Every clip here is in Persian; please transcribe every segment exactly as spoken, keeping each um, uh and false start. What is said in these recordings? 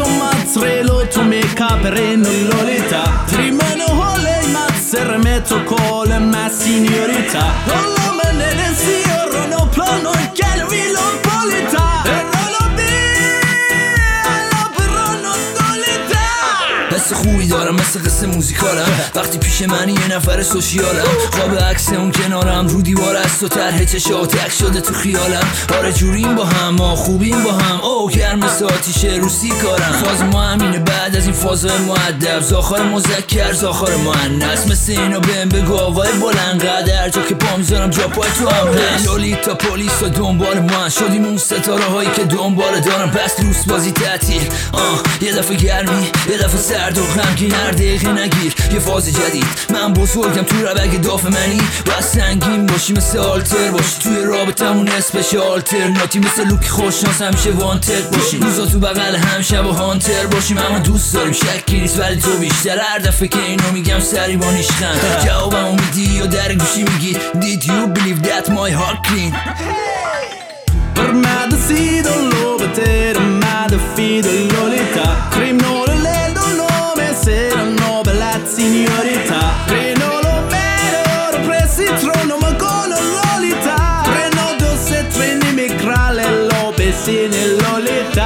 mozzarella, tu mi caperino Lolita. Trimano hole mazzere metto cole ma signorita. Non lo me ne sia no plano che le vilo polita. حس خوبی دارم مثل قصه موزیکالم وقتی پیش منی یه نفر سوشیالم خواب عکس اون کنارم رو دیوار است و طرح چشات یک شده تو خیالم آره جوریم با هم ما خوبیم با هم او گرم مثل آتیش روسی کارم فاز ما همینه بعد از این فازهای مؤدب زاخار مذکر زاخار مؤنث مثل اینا بهم بگو آوای بلند قدر جا که پا میذارم جا پای تو هم هست لولیتا پلیس و دنبال ما شدیم اون ستاره هایی که دنبال دارم پس لوس بازی تعطیل آه یه دفعه گرمی یه دفعه سرد و غمگین هر دقیقه نگیر یه فاز جدید من بزرگم تو ربگ داف منی و سنگین باشی مثل آلتر باشی توی رابطمون اسمش آلترناتی مثل لوکی خوششانس همیشه وانتد باشی روزا تو بغل هم شب و هانتر باشیم اما دوست داریم شکی نیست ولی تو بیشتر هر دفعه که اینو میگم سری با نیشخند جوابمو میدی یا در گوشی میگی Did you believe that my heart clean Per me decido lo vedere ma defido Lolita Criminale l'eldo nome se no bella signorita Renolo mero presi trono ma con Lolita Reno dosse treni mi crale lo besine Lolita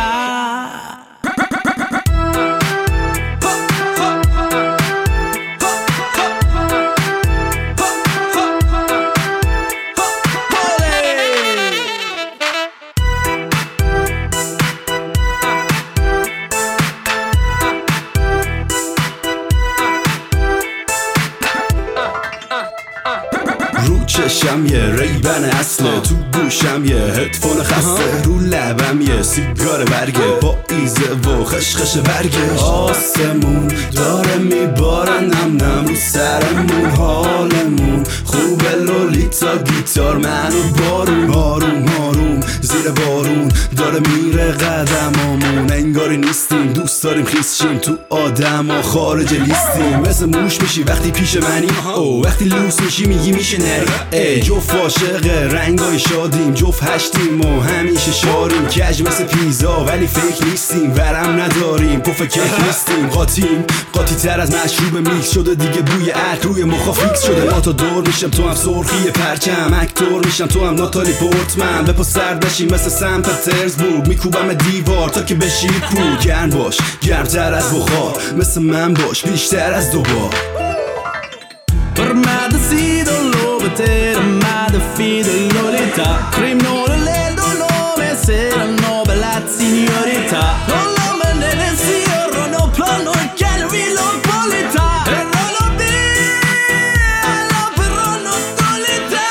چشم یه ریبن اصله تو گوشم یه هدفون خسته رو لبم یه سیگار برگه با ایزه و خشخش برگه آسمون داره میبارن نم نم رو سرمون حالمون خوبه لولیتا گیتار منو بارون آروم آروم زیر بارون داره میره قدمامون انگاری نیستیم دوست داریم خیس شیم تو آدم ها خارج لیستیم مثل موش میشی وقتی پیش منی او وقتی لوس میشی میگی میشه نری ای جفت عاشق رنگای شادیم جفت هشتیم و همیشه شاریم کج مثل پیزا ولی فیک نیستیم ورم نداریم پف کیک نیستیم قاطیم قاطی تر از مشروب میکس شده دیگه بوی عرق روی مخا فیکس شده ما تا دور میشم تو هم سرخی پرچم اکتور میشم تو هم ناتالی پورتمن بپا سردشیم مثل سن پترزبورگ میکوبم دیوار تا که بشی پول گرم باش گرمتر از بخار مثل من باش بیشتر از دوبار Per me decido lo vedere ma defido Lolita Criminale l'eldo nome se no bella signorita Non lo me ne sia no plano che le vilo polita E non lo di la però non tolita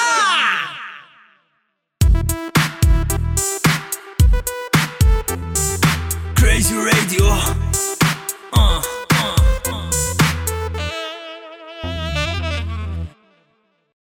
Crazy Radio